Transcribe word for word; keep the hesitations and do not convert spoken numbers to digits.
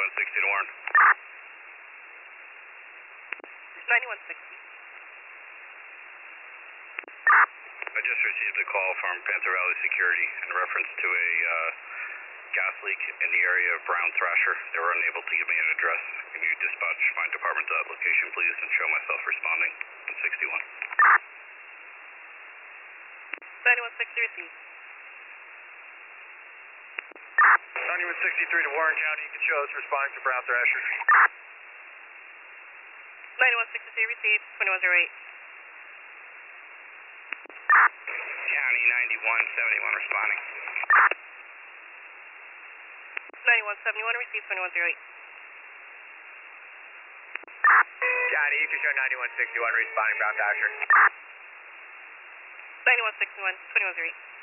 ninety-one sixty to Warren. ninety-one sixty. I just received a call from Panther Valley Security in reference to a uh, gas leak in the area of Brown Thrasher. They were unable to give me an address. Can you dispatch my department to that location, please, and show myself responding in sixty-one? ninety-one sixty received. ninety-one sixty-three to Warren County, you can show us responding to Brown Thrasher. ninety-one sixty-three received, twenty-one oh eight. County ninety-one seventy-one responding. ninety-one seventy-one received, twenty-one oh eight. County, you can show ninety-one sixty-one responding Brown Thrasher. ninety-one sixty-one, twenty-one oh eight.